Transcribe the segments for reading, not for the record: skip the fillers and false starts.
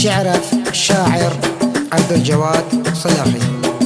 شعرة الشاعر عبد الجواد صلاحي.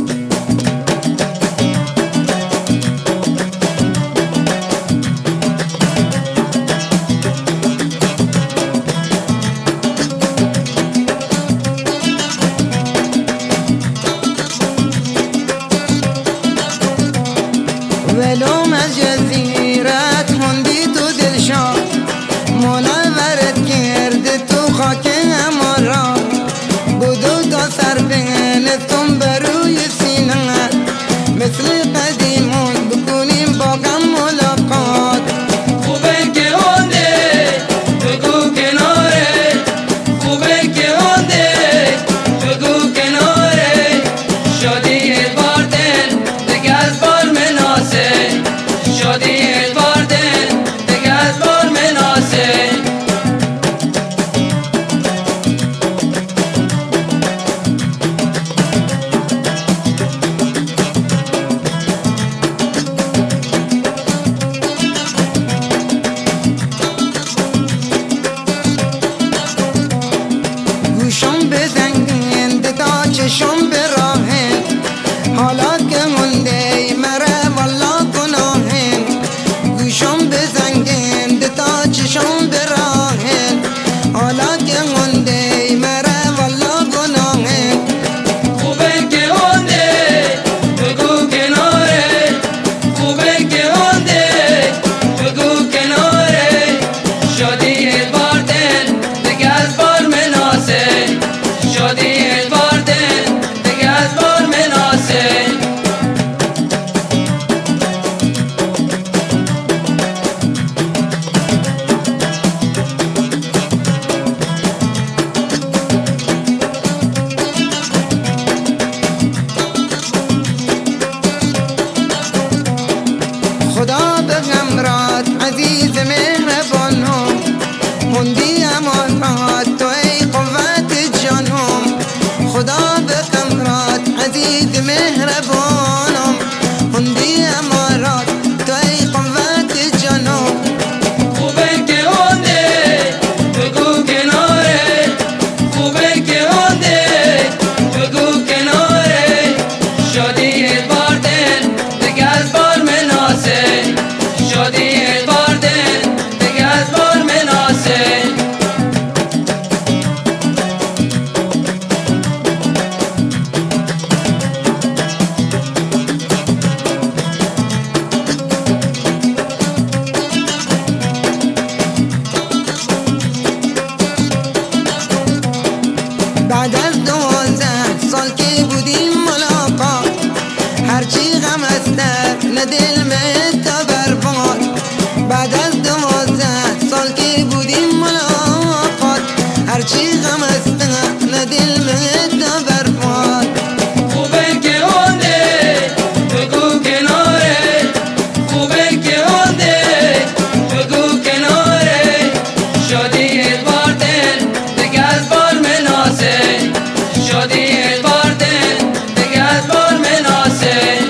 ولو ما جزيرة هندي تو دلشان منورت کرد تو خاک امارا بودو تا سر بینتون بروی سینه مثل قدیمون بکنیم با غم ملاقات. خوبه که هنده بگو کناره، خوبه که هنده بگو کناره، شادی ادوار دل دیگه از بار مناسه، شادی ادوار دل دیگه از بار مناسه. گوشم بزنگین تا چشم به راهن حالا که مونده مره والا گناهن. گوشم بزنگین تا چشم به راهن حالا که مونده مره والا گناهن. خوبه که هنده بگو کناره، خوبه که هنده بگو کناره، شادی ادوار دل دیگه از بار مناسه، شادی ادوار دل دیگه از بار مناسه. خدا به غمرات عزیز مهربانم هندی امانات تو ای قوت جانم. خدا به غمرات عزیز مهربانم هندی امانات تو ای قوت جانم. خوبه که هنده بگو کناره، خوبه که هنده بگو کناره، شادی ادوار دل دیگه از بار مناسه، شادی ادوار دل دیگه از بار مناسه. بعد از 12 سال که بودیم ملاقات هرچی غم است نه دل من تا برباد. بعد از 12 سال که بودیم ملاقات هرچی غم است نه دل من تا برباد. خوبه که هنده بگو کناره، خوبه که هنده بگو کناره، شادی ادوار دل دیگه از بار مناسه، شادی ادوار دل دیگه از بار مناسه.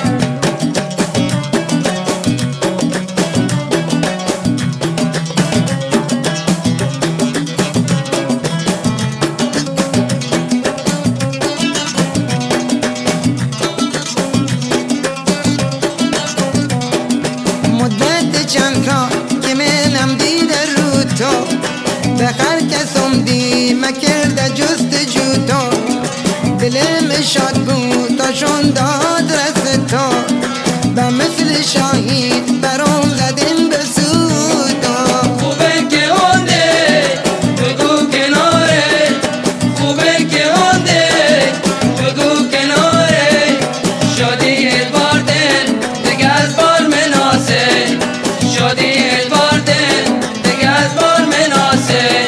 مدت چند سال که منم دیده رو تو به هر کسم دی مکرده جستجو تو دلم شاد بود تا شون داد رس تو و مثل شاهید برام زدیم به سود تو. خوبه که هنده بگو کناره، خوبه که هنده بگو کناره، شادی ادوار دل دیگه از بار مناسه، شادی ادوار دل دیگه از بار مناسه.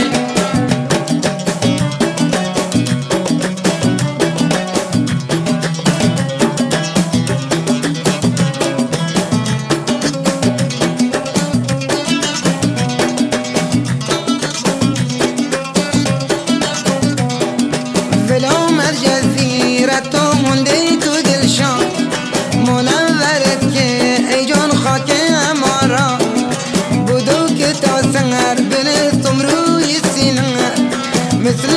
ولو جزیره تو مونده تو دلشان منورت که ای جان خاک امارا بودو که تا سنگر بنستم روی سینه مثل